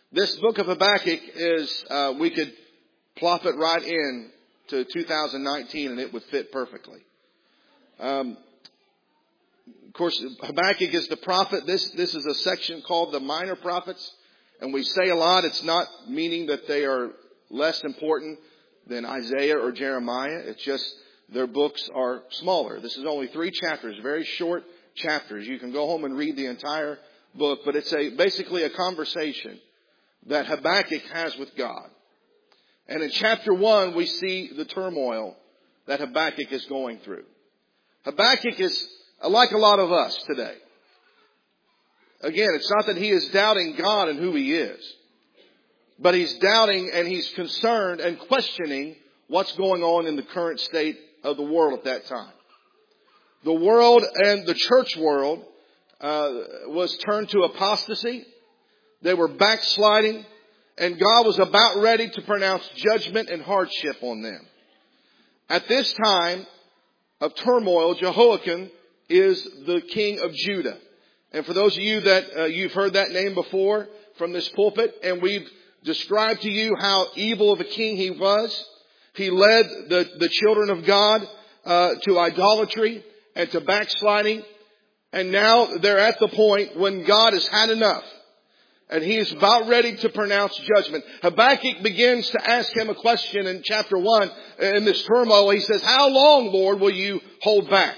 This book of Habakkuk is, we could plop it right in to 2019 and it would fit perfectly. Of course, Habakkuk is the prophet. This is a section called the minor prophets. And we say a lot, it's not meaning that they are less important than Isaiah or Jeremiah. It's just their books are smaller. This is only 3 chapters, very short chapters. You can go home and read the entire book, but it's basically a conversation that Habakkuk has with God. And in chapter 1, we see the turmoil that Habakkuk is going through. Habakkuk is like a lot of us today. Again, it's not that he is doubting God and who he is, but he's doubting and he's concerned and questioning what's going on in the current state of the world at that time. The world and the church world was turned to apostasy. They were backsliding, and God was about ready to pronounce judgment and hardship on them. At this time of turmoil, Jehoiakim is the king of Judah. And for those of you that you've heard that name before from this pulpit, and we've described to you how evil of a king he was. He led the children of God to idolatry and to backsliding. And now they're at the point when God has had enough. And he is about ready to pronounce judgment. Habakkuk begins to ask him a question in chapter 1 in this turmoil. He says, how long, Lord, will you hold back?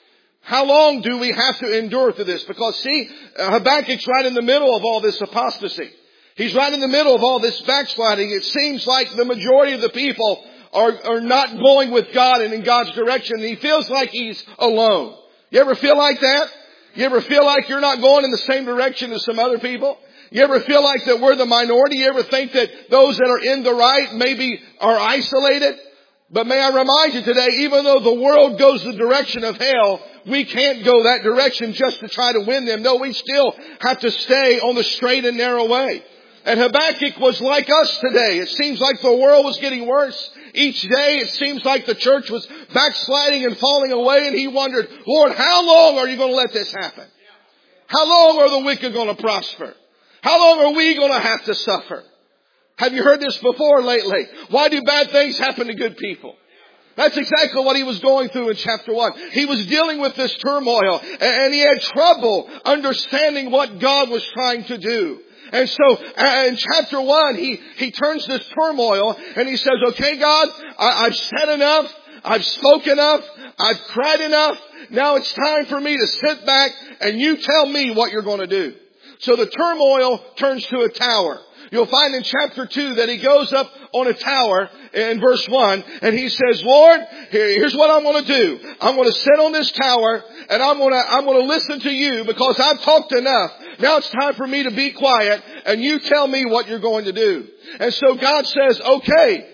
How long do we have to endure through this? Because see, Habakkuk's right in the middle of all this apostasy. He's right in the middle of all this backsliding. It seems like the majority of the people are not going with God and in God's direction. And he feels like he's alone. You ever feel like that? You ever feel like you're not going in the same direction as some other people? You ever feel like that we're the minority? You ever think that those that are in the right maybe are isolated? But may I remind you today, even though the world goes the direction of hell, we can't go that direction just to try to win them. No, we still have to stay on the straight and narrow way. And Habakkuk was like us today. It seems like the world was getting worse. Each day it seems like the church was backsliding and falling away. And he wondered, Lord, how long are you going to let this happen? How long are the wicked going to prosper? How long are we going to have to suffer? Have you heard this before lately? Why do bad things happen to good people? That's exactly what he was going through in chapter 1. He was dealing with this turmoil and he had trouble understanding what God was trying to do. And so in chapter 1, he turns this turmoil and he says, okay, God, I've said enough. I've spoken enough. I've cried enough. Now it's time for me to sit back and you tell me what you're going to do. So the turmoil turns to a tower. You'll find in chapter 2 that he goes up on a tower in verse 1 and he says, Lord, here's what I'm going to do. I'm going to sit on this tower and I'm going to listen to you because I've talked enough. Now it's time for me to be quiet and you tell me what you're going to do. And so God says, okay,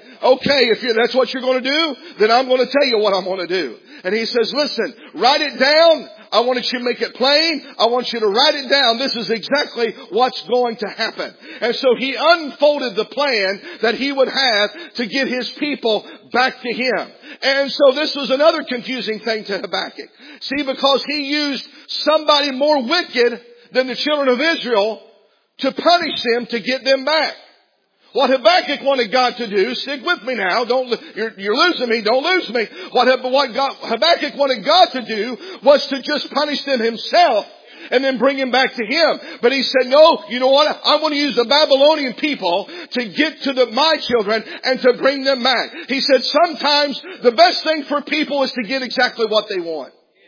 if that's what you're going to do, then I'm going to tell you what I'm going to do. And he says, listen, write it down. I want you to make it plain. I want you to write it down. This is exactly what's going to happen. And so he unfolded the plan that he would have to get his people back to him. And so this was another confusing thing to Habakkuk. See, because he used somebody more wicked than the children of Israel to punish them to get them back. What Habakkuk wanted God to do, stick with me now, you're losing me, don't lose me. What Habakkuk wanted God to do was to just punish them himself and then bring him back to him. But he said, no, you know what? I want to use the Babylonian people to get to my children and to bring them back. He said, sometimes the best thing for people is to get exactly what they want.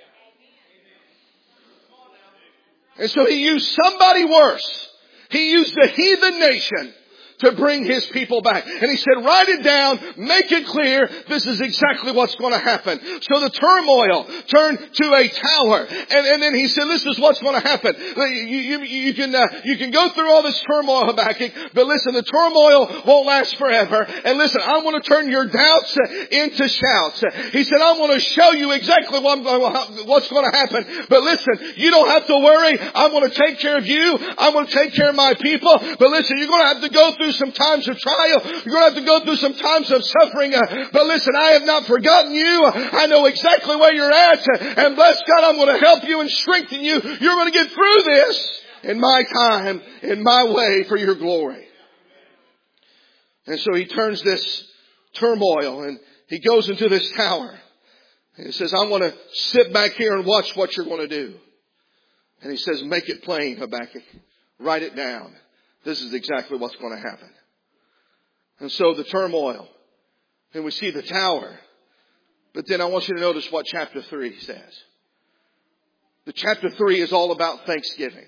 And so he used somebody worse. He used the heathen nation to bring his people back. And he said, write it down, make it clear, this is exactly what's going to happen. So the turmoil turned to a tower. And then he said, this is what's going to happen. You can go through all this turmoil, Habakkuk, but listen, the turmoil won't last forever. And listen, I want to turn your doubts into shouts. He said, I want to show you exactly what's going to happen. But listen, you don't have to worry. I'm going to take care of you. I'm going to take care of my people. But listen, you're going to have to go through some times of trial. You're going to have to go through some times of suffering. But listen, I have not forgotten you. I know exactly where you're at. And bless God, I'm going to help you and strengthen you. You're going to get through this in my time, in my way, for your glory. And so he turns this turmoil and he goes into this tower. And he says, I'm going to sit back here and watch what you're going to do. And he says, make it plain, Habakkuk. Write it down. This is exactly what's going to happen. And so the turmoil. And we see the tower. But then I want you to notice what chapter 3 says. The chapter 3 is all about thanksgiving.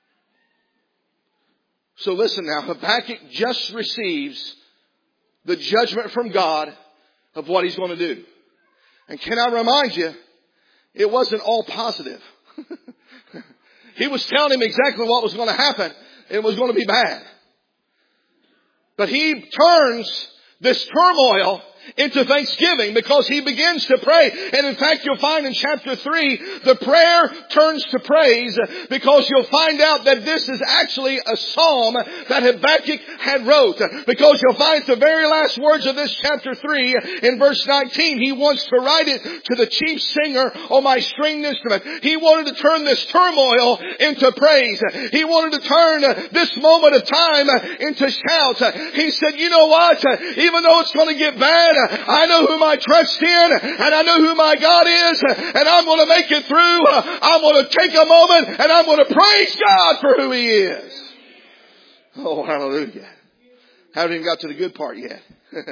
So listen now, Habakkuk just receives the judgment from God of what he's going to do. And can I remind you, it wasn't all positive. He was telling him exactly what was going to happen. It was going to be bad. But he turns this turmoil into thanksgiving because he begins to pray. And in fact, you'll find in chapter 3, the prayer turns to praise because you'll find out that this is actually a psalm that Habakkuk had wrote. Because you'll find the very last words of this chapter 3 in verse 19. He wants to write it to the chief singer on my stringed instrument. He wanted to turn this turmoil into praise. He wanted to turn this moment of time into shouts. He said, you know what? Even though it's going to get bad, I know whom I trust in, and I know who my God is, and I'm going to make it through. I'm going to take a moment, and I'm going to praise God for who He is. Oh, hallelujah. Haven't even got to the good part yet.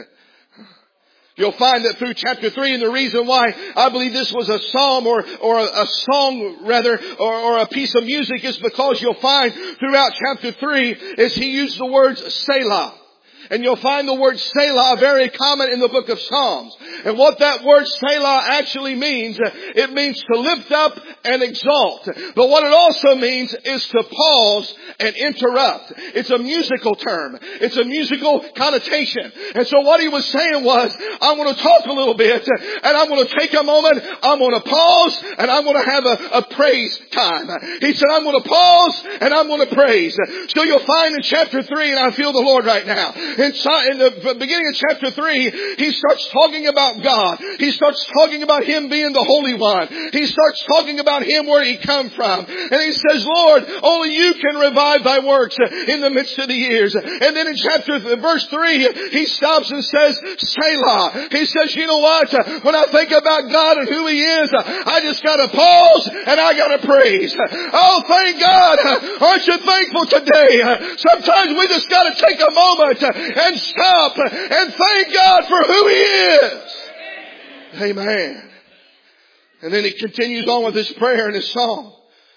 You'll find that through chapter 3, and the reason why I believe this was a psalm or a song rather, or a piece of music is because you'll find throughout chapter 3 is he used the words Selah. And you'll find the word Selah very common in the book of Psalms. And what that word Selah actually means, it means to lift up and exalt. But what it also means is to pause and interrupt. It's a musical term. It's a musical connotation. And so what he was saying was, I'm going to talk a little bit and I'm going to take a moment. I'm going to pause and I'm going to have a praise time. He said, I'm going to pause and I'm going to praise. So you'll find in chapter 3, and I feel the Lord right now. In the beginning of chapter 3, he starts talking about God. He starts talking about Him being the Holy One. He starts talking about Him where He come from. And he says, Lord, only You can revive Thy works in the midst of the years. And then in verse 3, he stops and says, Selah. He says, you know what? When I think about God and who He is, I just got to pause and I got to praise. Oh, thank God. Aren't you thankful today? Sometimes we just got to take a moment and stop and thank God for who He is. Amen. And then he continues on with his prayer and his song.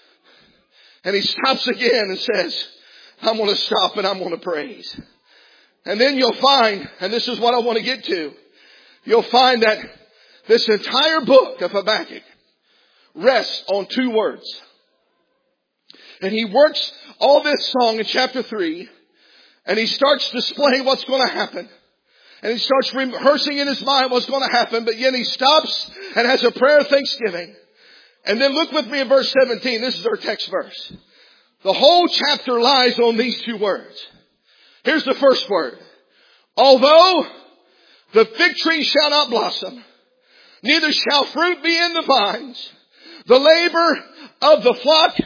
And he stops again and says, I'm going to stop and I'm going to praise. And then you'll find, and this is what I want to get to, you'll find that this entire book of Habakkuk rests on two words. And he works all this song in chapter 3. And he starts displaying what's going to happen. And he starts rehearsing in his mind what's going to happen. But yet he stops and has a prayer of thanksgiving. And then look with me in verse 17. This is our text verse. The whole chapter lies on these two words. Here's the first word. Although the fig tree shall not blossom, neither shall fruit be in the vines, the labor of the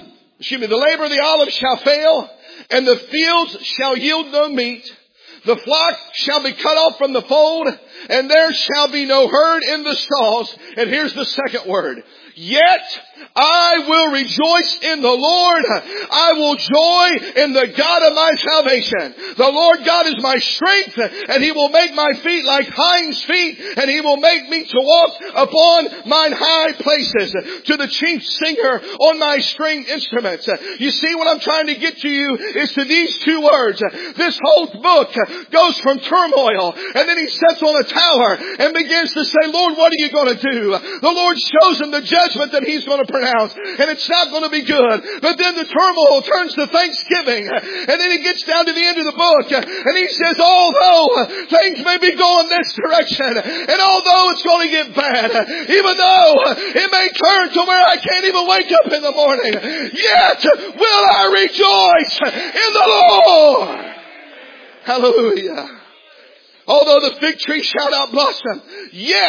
olive shall fail, and the fields shall yield no meat. The flock shall be cut off from the fold, and there shall be no herd in the stalls. And here's the second word. Yet I will rejoice in the Lord. I will joy in the God of my salvation. The Lord God is my strength, and He will make my feet like hinds' feet, and He will make me to walk upon mine high places. To the chief singer on my stringed instruments. You see, what I'm trying to get to you is to these two words. This whole book goes from turmoil, and then he sits on a tower and begins to say, Lord, what are You going to do? The Lord shows him the judgment that He's going to pronounce, and it's not going to be good. But then the turmoil turns to thanksgiving, and then he gets down to the end of the book, and he says, although things may be going this direction, and although it's going to get bad, even though it may turn to where I can't even wake up in the morning, yet will I rejoice in the Lord. Hallelujah. Although the fig tree shall not blossom, yet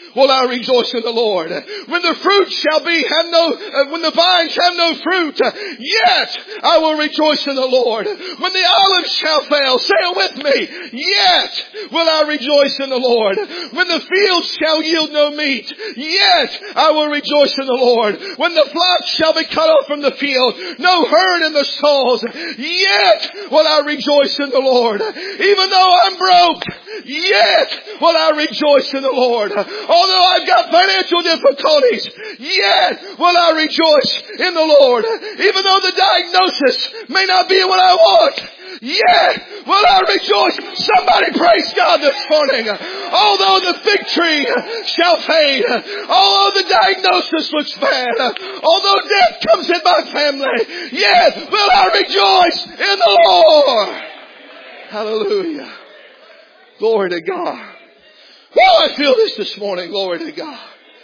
will I rejoice in the Lord. When the fruit shall be, when the vines have no fruit, yet I will rejoice in the Lord. When the olives shall fail, say it with me, yet will I rejoice in the Lord. When the fields shall yield no meat, yet I will rejoice in the Lord. When the flock shall be cut off from the field, no herd in the stalls, yet will I rejoice in the Lord. Even though I'm broke, yet will I rejoice in the Lord. Although I've got financial difficulties, yet will I rejoice in the Lord. Even though the diagnosis may not be what I want, yet will I rejoice. Somebody praise God this morning. Although the fig tree shall fade, although the diagnosis looks bad, although death comes in my family, yet will I rejoice in the Lord. Hallelujah. Glory to God. Oh, I feel this morning. Glory to God.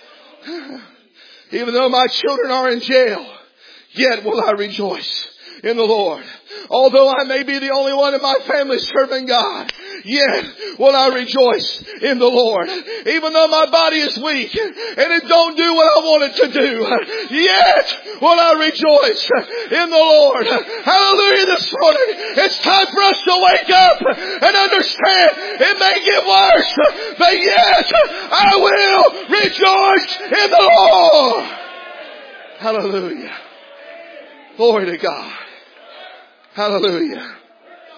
Even though my children are in jail, yet will I rejoice in the Lord. Although I may be the only one in my family serving God, yet will I rejoice in the Lord. Even though my body is weak and it don't do what I want it to do, yet will I rejoice in the Lord. Hallelujah this morning. It's time for us to wake up and understand it may get worse, but yet I will rejoice in the Lord. Hallelujah. Glory to God. Hallelujah.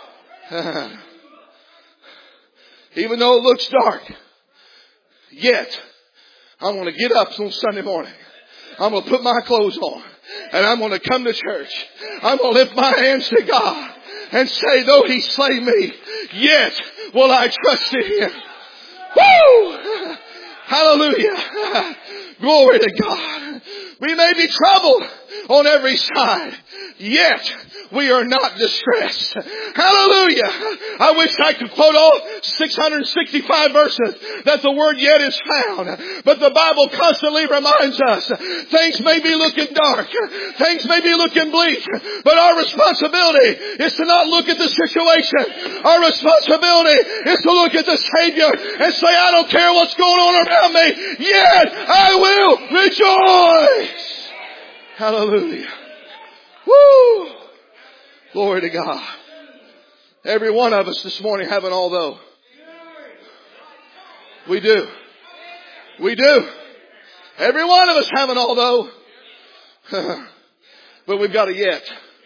Even though it looks dark, yet I'm going to get up on Sunday morning. I'm going to put my clothes on and I'm going to come to church. I'm going to lift my hands to God and say, though He slay me, yet will I trust in Him. Woo! Hallelujah. Glory to God. We may be troubled on every side, yet we are not distressed. Hallelujah. I wish I could quote all 665 verses that the word yet is found. But the Bible constantly reminds us things may be looking dark. Things may be looking bleak. But our responsibility is to not look at the situation. Our responsibility is to look at the Savior and say, I don't care what's going on around me, yet I will rejoice. Hallelujah. Woo! Glory to God. Every one of us this morning have an although. We do. We do. Every one of us have an although. But we've got a yet.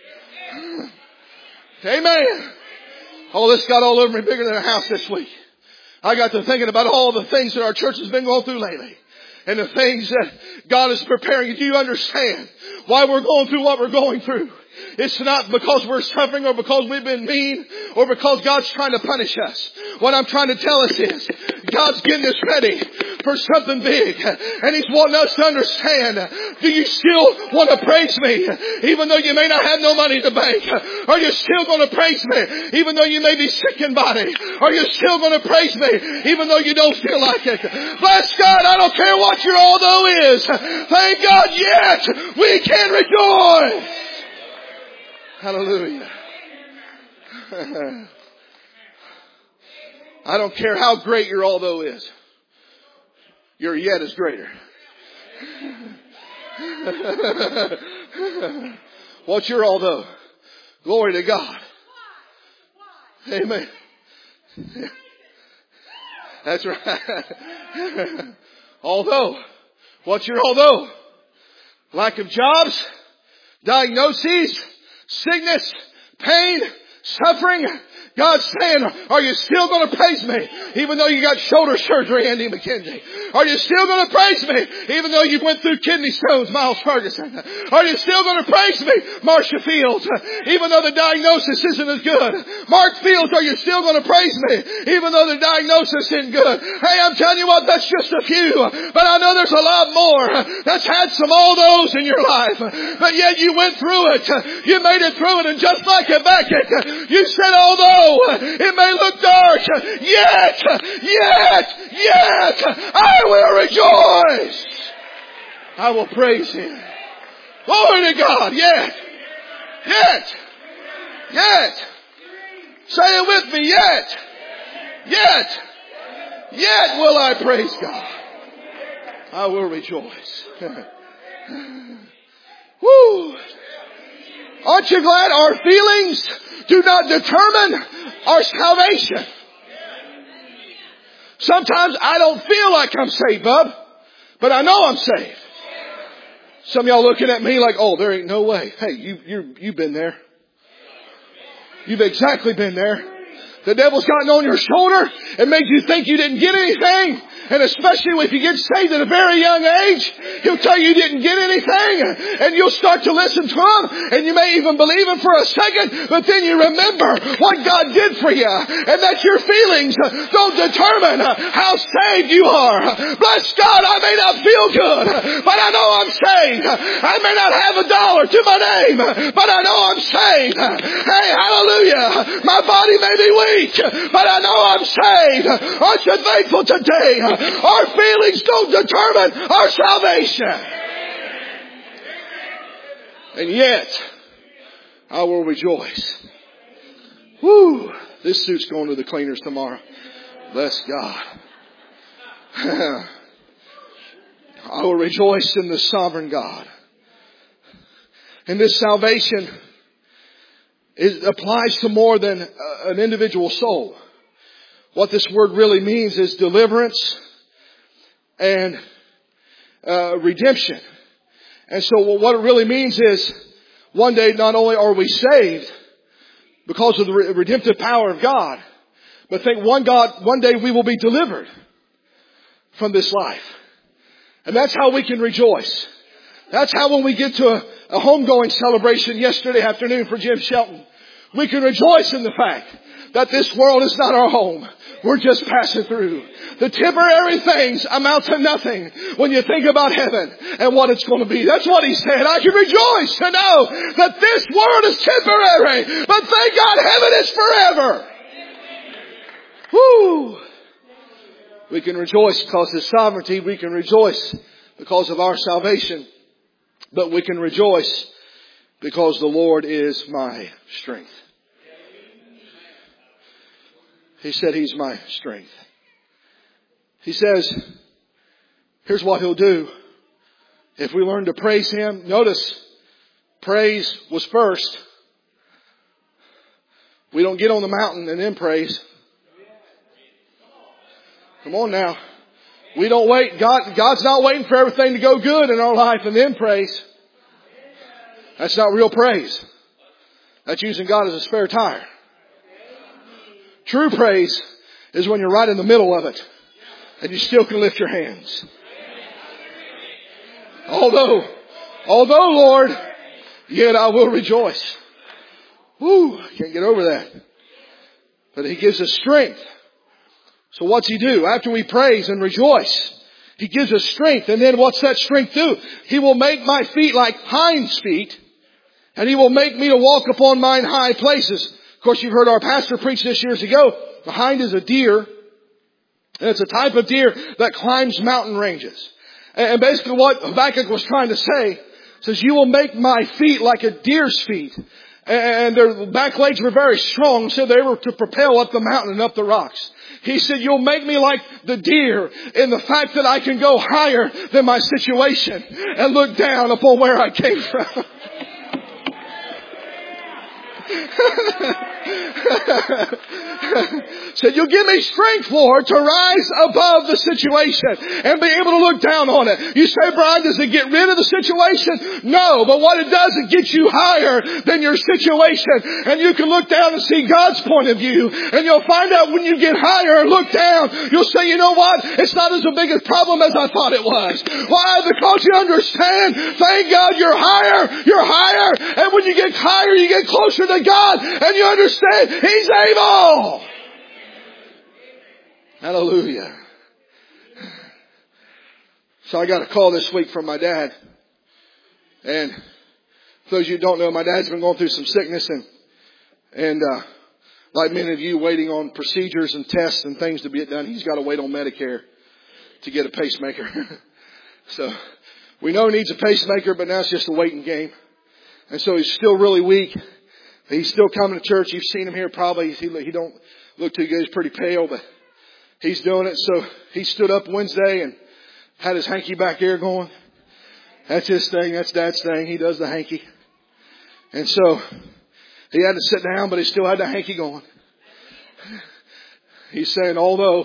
Amen. Oh, this got all over me bigger than a house this week. I got to thinking about all the things that our church has been going through lately. And the things that God is preparing. Do you understand why we're going through what we're going through? It's not because we're suffering or because we've been mean or because God's trying to punish us. What I'm trying to tell us is God's getting us ready for something big. And He's wanting us to understand, do you still want to praise me even though you may not have no money in the bank? Are you still going to praise me even though you may be sick in body? Are you still going to praise me even though you don't feel like it? Bless God, I don't care what your although is. Thank God, yet we can rejoice. Hallelujah. I don't care how great your although is. Your yet is greater. What's your although? Glory to God. Amen. That's right. Although. What's your although? Lack of jobs, diagnoses, sickness, pain, suffering. God's saying, are you still going to praise me even though you got shoulder surgery, Andy McKenzie? Are you still going to praise me even though you went through kidney stones, Miles Ferguson? Are you still going to praise me, Marcia Fields, even though the diagnosis isn't as good? Mark Fields, are you still going to praise me even though the diagnosis isn't good? Hey, I'm telling you what, that's just a few. But I know there's a lot more that's had some all those in your life. But yet you went through it. You made it through it. And just like Habakkuk, you said, although it may look dark, yet, I will rejoice. I will praise Him. Glory to God. Yet. Say it with me. Yet will I praise God. I will rejoice. Woo! Aren't you glad our feelings do not determine our salvation? Sometimes I don't feel like I'm saved, bub, but I know I'm saved. Some of y'all looking at me like, oh, there ain't no way. Hey, you've been there. You've exactly been there. The devil's gotten on your shoulder and made you think you didn't get anything. And especially if you get saved at a very young age, he'll tell you didn't get anything. And you'll start to listen to him. And you may even believe him for a second. But then you remember what God did for you. And that your feelings don't determine how saved you are. Bless God, I may not feel good, but I know I'm saved. I may not have $1 to my name, but I know I'm saved. Hey, hallelujah. My body may be weak, but I know I'm saved. Aren't you thankful today? Our feelings don't determine our salvation. And yet, I will rejoice. Woo! This suit's going to the cleaners tomorrow. Bless God. I will rejoice in the sovereign God. And this salvation applies to more than an individual soul. What this word really means is deliverance and redemption. And so what it really means is one day not only are we saved because of the redemptive power of God, but think one day we will be delivered from this life. And that's how we can rejoice. That's how when we get to a homegoing celebration yesterday afternoon for Jim Shelton, we can rejoice in the fact that this world is not our home. We're just passing through. The temporary things amount to nothing when you think about heaven and what it's going to be. That's what he said. I can rejoice to know that this world is temporary, but thank God heaven is forever. Woo! We can rejoice because of His sovereignty. We can rejoice because of our salvation. But we can rejoice because the Lord is my strength. He said He's my strength. He says, here's what He'll do. If we learn to praise Him, notice, praise was first. We don't get on the mountain and then praise. Come on now. We don't wait. God's not waiting for everything to go good in our life and then praise. That's not real praise. That's using God as a spare tire. True praise is when you're right in the middle of it and you still can lift your hands. Although, Lord, yet I will rejoice. Woo, can't get over that. But He gives us strength. So what's He do? After we praise and rejoice, He gives us strength. And then what's that strength do? He will make my feet like hinds' feet, and He will make me to walk upon mine high places. Of course, you've heard our pastor preach this years ago. The hind is a deer, and it's a type of deer that climbs mountain ranges. And basically what Habakkuk was trying to say, says, you will make my feet like a deer's feet. And their back legs were very strong, so they were to propel up the mountain and up the rocks. He said, you'll make me like the deer in the fact that I can go higher than my situation and look down upon where I came from. Said, you'll give me strength, Lord, to rise above the situation and be able to look down on it. You say, Brian, does it get rid of the situation? No, but what it does, it gets you higher than your situation. And you can look down and see God's point of view. And you'll find out when you get higher and look down, you'll say, you know what? It's not as big a problem as I thought it was. Why? Because you understand, thank God you're higher. And when you get higher, you get closer to God. And you understand He's able. Hallelujah. So I got a call this week from my dad. And for those of you who don't know, my dad's been going through some sickness and like many of you waiting on procedures and tests and things to be done, he's got to wait on Medicare to get a pacemaker. So we know he needs a pacemaker, but now it's just a waiting game. And so he's still really weak. He's still coming to church. You've seen him here probably. He don't look too good. He's pretty pale, but he's doing it. So he stood up Wednesday and Had his hanky back there going. That's his thing. That's Dad's thing. He does the hanky. And so he had to sit down, but he still had the hanky going. He's saying, although,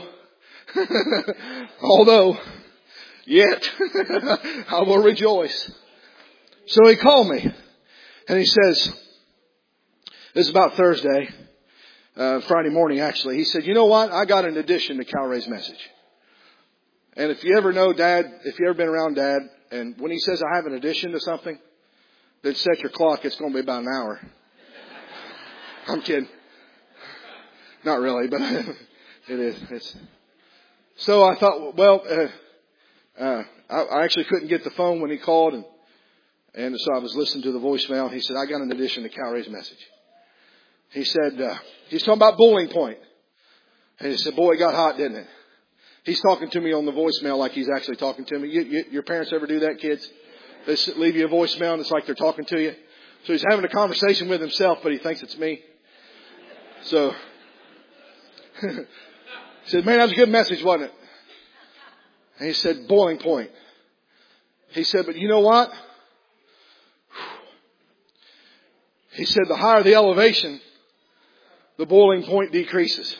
yet I will rejoice. So he called me and he says, this is about Thursday, Friday morning actually. He said, you know what? I got an addition to Cal Ray's message. And if you ever know Dad, if you ever been around Dad, and when he says I have an addition to something, then set your clock. It's going to be about an hour. I'm kidding. Not really, but it is. So I thought, well, I actually couldn't get the phone when he called, and so I was listening to the voicemail. He said, I got an addition to Cal Ray's message. He said, he's talking about Bowling Point. And he said, boy, it got hot, didn't it? He's talking to me on the voicemail like he's actually talking to me. Your parents ever do that, kids? They leave you a voicemail and it's like they're talking to you. So he's having a conversation with himself, but he thinks it's me. So he said, man, that was a good message, wasn't it? And he said, Boiling Point. He said, but you know what? He said, the higher the elevation, the boiling point decreases.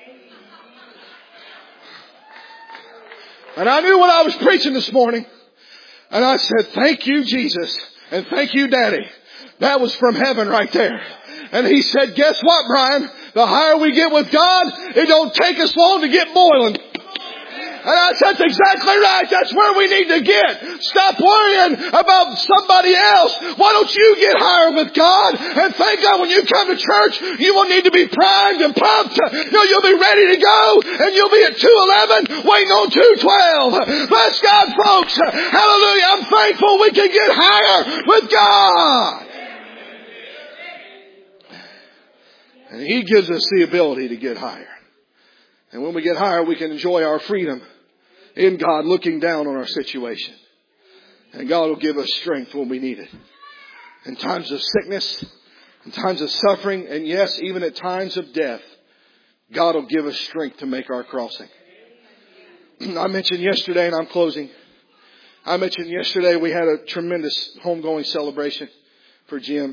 And I knew what I was preaching this morning. And I said, thank you, Jesus. And thank you, Daddy. That was from heaven right there. And he said, guess what, Brian? The higher we get with God, it don't take us long to get boiling. And I said, that's exactly right. That's where we need to get. Stop worrying about somebody else. Why don't you get higher with God? And thank God when you come to church, you will need to be primed and pumped. You'll be ready to go. And you'll be at 211 waiting on 212. Bless God, folks. Hallelujah. I'm thankful we can get higher with God. And He gives us the ability to get higher. And when we get higher, we can enjoy our freedom in God looking down on our situation. And God will give us strength when we need it. In times of sickness, in times of suffering, and yes, even at times of death, God will give us strength to make our crossing. I mentioned yesterday, and I'm closing. I mentioned yesterday we had a tremendous homegoing celebration for Jim.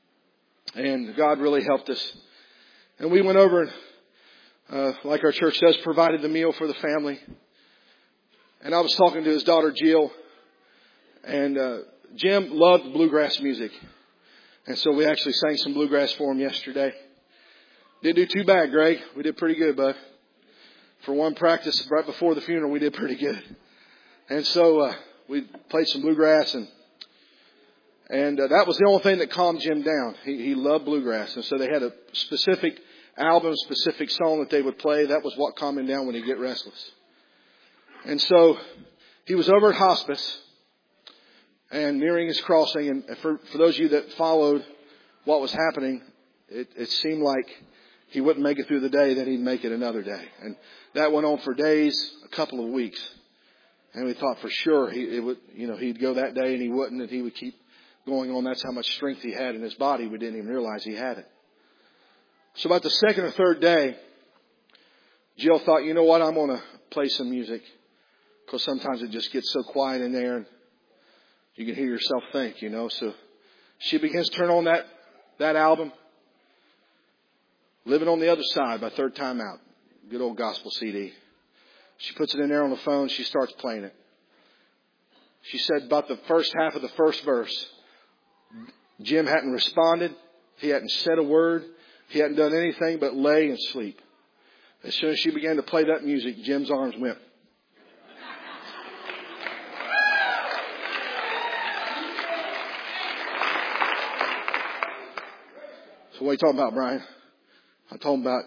And God really helped us. And we went over, like our church does, provided the meal for the family. And I was talking to his daughter, Jill. And Jim loved bluegrass music. And so we actually sang some bluegrass for him yesterday. Didn't do too bad, Greg. We did pretty good, bud. For one practice right before the funeral, we did pretty good. And so we played some bluegrass. And that was the only thing that calmed Jim down. He loved bluegrass. And so they had a specific album, specific song that they would play. That was what calmed him down when he'd get restless. And so he was over at hospice and nearing his crossing. And for those of you that followed what was happening, it seemed like he wouldn't make it through the day, then he'd make it another day. And that went on for days, a couple of weeks. And we thought for sure he'd go that day and he wouldn't, and he would keep going on. That's how much strength he had in his body. We didn't even realize he had it. So about the second or third day, Jill thought, you know what, I'm going to play some music. Because sometimes it just gets so quiet in there and you can hear yourself think, So she begins to turn on that album, Living on the Other Side by Third Time Out. Good old gospel CD. She puts it in there on the phone. She starts playing it. She said about the first half of the first verse, Jim hadn't responded. He hadn't said a word. He hadn't done anything but lay and sleep. As soon as she began to play that music, Jim's arms went. So what are you talking about, Brian? I'm talking about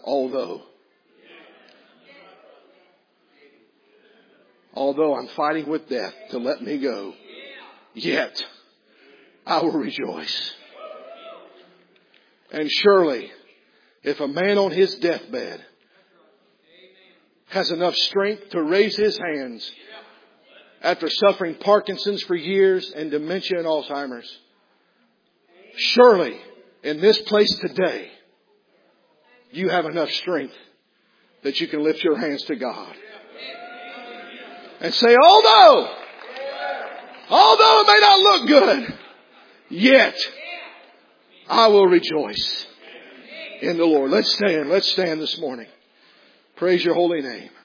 although I'm fighting with death to let me go, yet I will rejoice. And surely, if a man on his deathbed has enough strength to raise his hands after suffering Parkinson's for years and dementia and Alzheimer's, surely in this place today, you have enough strength that you can lift your hands to God. And say, although it may not look good, yet I will rejoice in the Lord. Let's stand this morning. Praise your holy name.